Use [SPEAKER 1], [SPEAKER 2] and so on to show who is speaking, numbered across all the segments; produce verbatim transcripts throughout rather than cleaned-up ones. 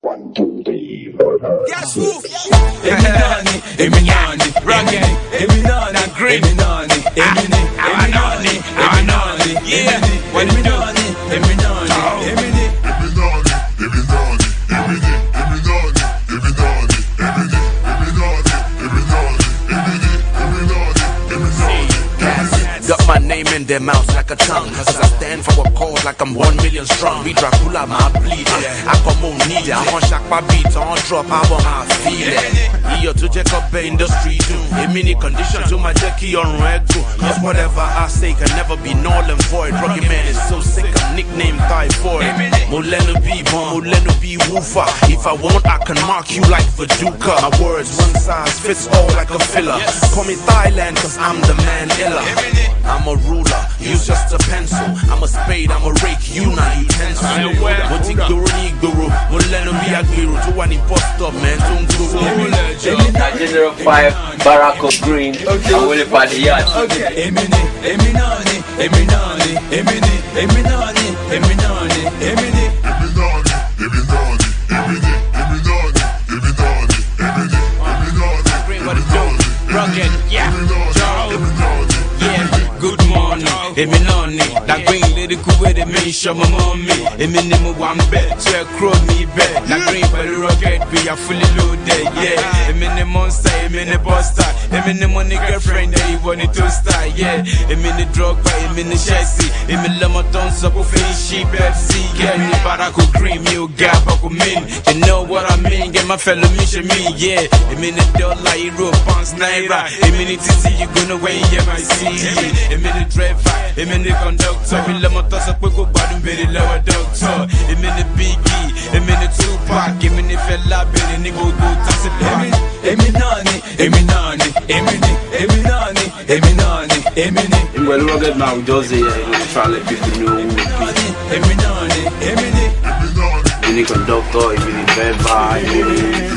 [SPEAKER 1] One, two, three, four, five.
[SPEAKER 2] Yes, move. Eminani, Eminani, Rugged, Eminani, Eminani, Eminani, Eminani, Eminani, yeah. What you do? Eminani, Eminani, Eminani, Eminani, Eminani, Eminani, Eminani, Eminani, Eminani, Eminani.
[SPEAKER 3] Got my name in their mouths like a tongue, cause I stand for a cause like I'm one million strong. We Dracula, my bleed. I come on need it. I want shock my beats, I want drop album, I feel it. Here to check up the industry too. A mini condition to my Jackie on reg too. Cause whatever I say can never be null and void. Rocky Man is so sick, I'm nicknamed Typhoid. Moleno be bomb, Moleno be woofer. If I want, I can mark you like Viduka. My words, one size fits all like a filler. Call me Thailand, cause I'm the man iller. I'm a ruler, use just a pencil. I'm a spade, I'm a rake, you not utensil. What you guru, ni guru. Moleno be a guru. To one bust up, man. Don't do
[SPEAKER 4] General five, Barack Green, okay. And Willie Padilla.
[SPEAKER 2] Okay. Emini, Eminani, Eminani, Emini, Eminani, Eminani, Emini, Eminani, Eminani, Emini, Eminani, Eminani, Emini, Eminani. What it do? Rugged, yeah. Yeah. Good morning, Eminani. That green lyrical with it mean show my mommy. Eminem one bet, check crow me bet. That green for the rocket be a fully loaded, yeah. Eminem monster, Eminem buster. Eminem money girlfriend that he wanted to start, yeah. Eminem drug by Eminem chassis. Eminem thumbs up with she Pepsi. Yeah, me Barack Green, you gap up with me. You know what I mean? Get my fellow mission me, yeah. Eminem dollar, euro, pounds, naira. Eminem T C, you gonna wait, yeah, my C. Eminem driver, Eminem conductor. Eminem toss up with go bottom, very lower doctor. Eminem Biggie, Eminem Tupac. Eminem fella, Benny, nigga, go toss it. Eminani, Eminani, Eminem, Eminani, Eminani, Eminem.
[SPEAKER 4] Well, Rugged now, we just say, uh, you know, try to let people know who we be.
[SPEAKER 2] Eminani, Eminem,
[SPEAKER 4] Eminem conductor, Eminem driver, Eminem.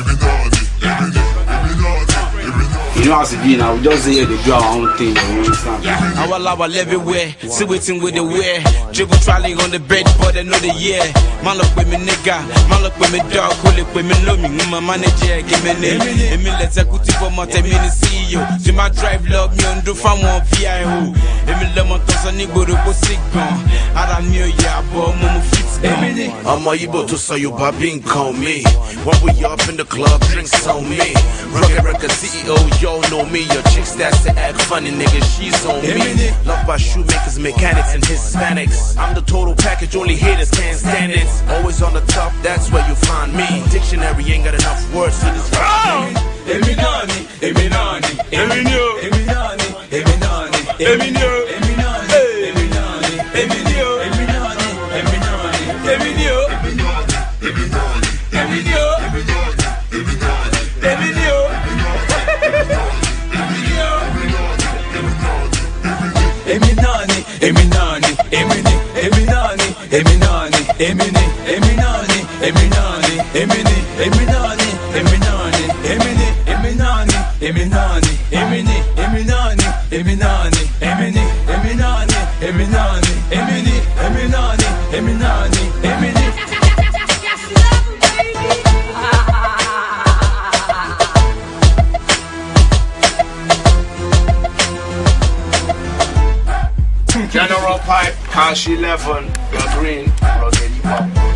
[SPEAKER 4] You know how to be now, we just say they do our own thing, you understand?
[SPEAKER 2] Yeah. Our love everywhere, see waiting with the wear. Dribble trolley on the bed for the another year. Man look with me nigga, man look with me dog, call it with me know me, my manager, give me name. And me let's executive for my ten minutes C E O. See my drive love me on the farm one V I O. And me let my toss on the go to go sick gone. I don't know ya, but mama fits gone.
[SPEAKER 3] I'm able to say you Babin call me. When we up in the club, drinks on me. Rugged Record C E O, yo know me. Your chicks that's to act funny, nigga, she's on me. Loved by shoemakers, mechanics, and Hispanics. I'm the total package, only haters can't stand it. Always on the top, that's where you find me. Dictionary ain't got enough words to describe me.
[SPEAKER 2] Eminani, Eminani, Eminio, Eminani, Eminani, Eminio, Eminani, Eminani, Eminio, Eminani, Eminani, Eminio, Eminani, Eminio, Eminio, Eminani, Eminani, Emini, Eminani, Eminani, Emini, Eminani, Eminani, Emini, Eminani, Eminani, Emini, Eminani, Eminani, Emini, Eminani, Eminani, Emini, Eminani, Eminani, Emini, Eminani, Eminani, Emini.
[SPEAKER 4] General Pipe, Cash eleven, Green, Rugged Hip Hop.